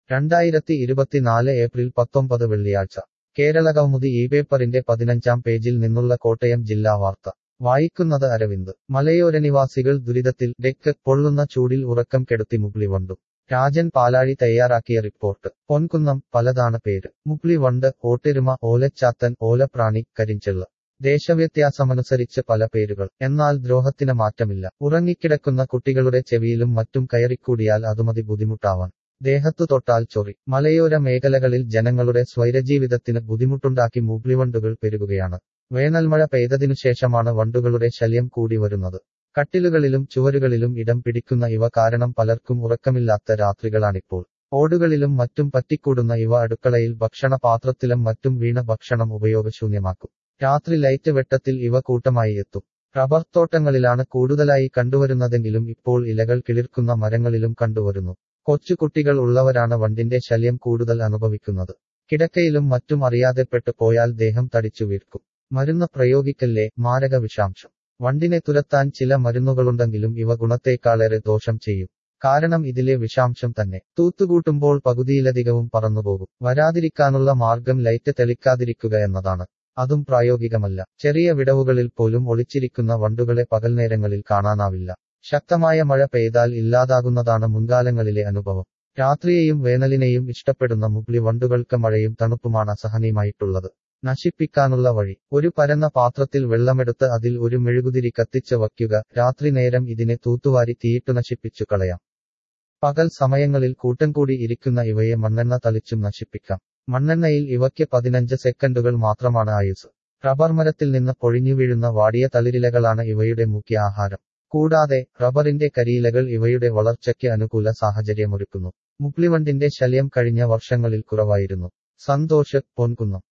2024 April 19 വെള്ളിയാഴ്ച കേരളകൗമുദി ഈ പേപ്പറിന്റെ 15-ാം പേജിൽ നിന്നുള്ള കോട്ടയം ജില്ലാ വാർത്ത വായിക്കുന്നത് അരവിന്ദ്. മലയോരനിവാസികൾ ദുരിതത്തിൽ. ഡെക്ക് പൊള്ളുന്ന ചൂടിൽ ഉറക്കം കെടുത്തി മുപ്ലിവണ്ടും. രാജൻ പാലാഴി തയ്യാറാക്കിയ റിപ്പോർട്ട്. പൊൻകുന്നം പലതാണ് പേര്. മുപ്ലിവണ്ട്, ഓട്ടെരുമ, ഓലച്ചാത്തൻ, ഓലപ്രാണി, കരിഞ്ചെള്ള. ദേശവ്യത്യാസമനുസരിച്ച് പല പേരുകൾ. എന്നാൽ ദ്രോഹത്തിന് മാറ്റമില്ല. ഉറങ്ങിക്കിടക്കുന്ന കുട്ടികളുടെ ചെവിയിലും മറ്റും കയറിക്കൂടിയാൽ അതുമതി ബുദ്ധിമുട്ടാവാൻ. ദേഹത്തു തൊട്ടാൽ ചൊറി. മലയോര മേഖലകളിൽ ജനങ്ങളുടെ സ്വൈരജീവിതത്തിന് ബുദ്ധിമുട്ടുണ്ടാക്കി മുപ്ലിവണ്ടുകൾ പെരുകുകയാണ്. വേനൽമഴ പെയ്തതിനുശേഷമാണ് വണ്ടുകളുടെ ശല്യം കൂടി വരുന്നത്. കട്ടിലുകളിലും ചുവരുകളിലും ഇടം പിടിക്കുന്ന ഇവ കാരണം പലർക്കും ഉറക്കമില്ലാത്ത രാത്രികളാണിപ്പോൾ. ഓടുകളിലും മറ്റും പറ്റിക്കൂടുന്ന ഇവ അടുക്കളയിൽ ഭക്ഷണ പാത്രത്തിലും മറ്റും വീണ ഭക്ഷണം ഉപയോഗശൂന്യമാക്കും. രാത്രി ലൈറ്റ് വെട്ടത്തിൽ ഇവ കൂട്ടമായി എത്തും. റബ്ബർ തോട്ടങ്ങളിലാണ് കൂടുതലായി കണ്ടുവരുന്നതെങ്കിലും ഇപ്പോൾ ഇലകൾ കിളിർക്കുന്ന മരങ്ങളിലും കണ്ടുവരുന്നു. കൊച്ചുകുട്ടികൾ ഉള്ളവരാണ് വണ്ടിന്റെ ശല്യം കൂടുതൽ അനുഭവിക്കുന്നത്. കിടക്കയിലും മറ്റും അറിയാതെപ്പെട്ടു പോയാൽ ദേഹം തടിച്ചു വീർക്കും. മരുന്ന് പ്രയോഗിക്കല്ലേ, മാരക വിഷാംശം. വണ്ടിനെ തുരത്താൻ ചില മരുന്നുകളുണ്ടെങ്കിലും ഇവ ഗുണത്തേക്കാളേറെ ദോഷം ചെയ്യും. കാരണം ഇതിലെ വിഷാംശം തന്നെ. തൂത്തുകൂട്ടുമ്പോൾ പകുതിയിലധികവും പറന്നുപോകും. വരാതിരിക്കാനുള്ള മാർഗം ലൈറ്റ് തെളിക്കാതിരിക്കുക എന്നതാണ്. അതും പ്രായോഗികമല്ല. ചെറിയ വിടവുകളിൽ പോലും ഒളിച്ചിരിക്കുന്ന വണ്ടുകളെ പകൽനേരങ്ങളിൽ കാണാനാവില്ല. ശക്തമായ മഴ പെയ്താൽ ഇല്ലാതാകുന്നതാണ് മുൻകാലങ്ങളിലെ അനുഭവം. രാത്രിയെയും വേനലിനെയും ഇഷ്ടപ്പെടുന്ന മുപ്ലി വണ്ടുകൾക്ക് മഴയും തണുപ്പുമാണ് അസഹനീയമായിട്ടുള്ളത്. നശിപ്പിക്കാനുള്ള വഴി. ഒരു പരന്ന പാത്രത്തിൽ വെള്ളമെടുത്ത് അതിൽ ഒരു മെഴുകുതിരി കത്തിച്ച് വയ്ക്കുക. രാത്രി നേരം ഇതിനെ തൂത്തുവാരി തീയിട്ടു നശിപ്പിച്ചു കളയാം. പകൽ സമയങ്ങളിൽ കൂട്ടം കൂടി ഇരിക്കുന്ന ഇവയെ മണ്ണെണ്ണ തളിച്ചും നശിപ്പിക്കാം. മണ്ണെണ്ണയിൽ ഇവയ്ക്ക് 15 സെക്കൻഡുകൾ മാത്രമാണ് ആയുസ്. റബ്ബർ മരത്തിൽ നിന്ന് പൊഴിഞ്ഞു വീഴുന്ന വാടിയ തളിരിലകളാണ് ഇവയുടെ മുഖ്യ ആഹാരം. കൂടാതെ റബ്ബറിന്റെ കരിയിലകൾ ഇവയുടെ വളർച്ചയ്ക്ക് അനുകൂല സാഹചര്യമൊരുക്കുന്നു. മുപ്ലിവണ്ടിന്റെ ശല്യം കഴിഞ്ഞ വർഷങ്ങളിൽ കുറവായിരുന്നു. സന്തോഷ്, പൊൻകുന്നം.